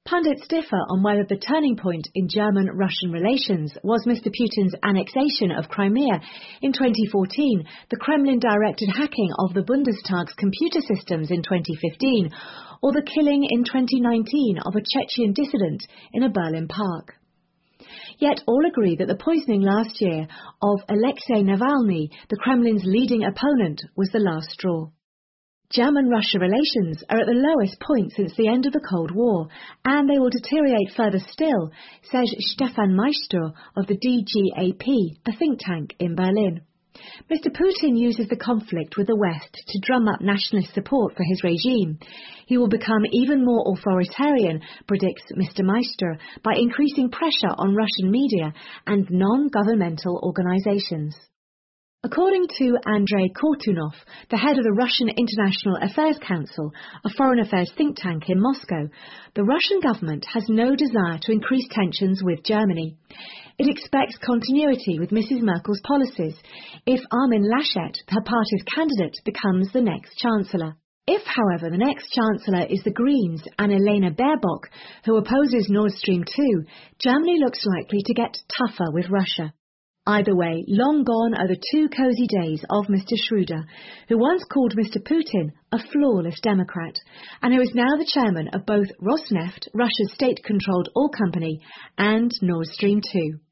Pundits differ on whether the turning point in German-Russian relations was Mr. Putin's annexation of Crimea in 2014, the Kremlin-directed hacking of the Bundestag's computer systems in 2015, or the killing in 2019 of a Chechen dissident in a Berlin park. Yet all agree that the poisoning last year of Alexei Navalny, the Kremlin's leading opponent, was the last straw. German-Russia relations are at the lowest point since the end of the Cold War, and they will deteriorate further still, says Stefan Maistre of the DGAP, a think tank in Berlin. Mr. Putin uses the conflict with the West to drum up nationalist support for his regime. He will become even more authoritarian, predicts Mr. Maistre, by increasing pressure on Russian media and non-governmental organizations. According to Andrei Kortunov, the head of the Russian International Affairs Council, a foreign affairs think tank in Moscow, the Russian government has no desire to increase tensions with Germany. It expects continuity with Mrs. Merkel's policies if Armin Laschet, her party's candidate, becomes the next chancellor. If, however, the next chancellor is the Greens' Annalena Baerbock, who opposes Nord Stream 2, Germany looks likely to get tougher with Russia. Either way, long gone are the two cosy days of Mr. Schröder, who once called Mr. Putin a flawless Democrat, and who is now the chairman of both Rosneft, Russia's state-controlled oil company, and Nord Stream 2.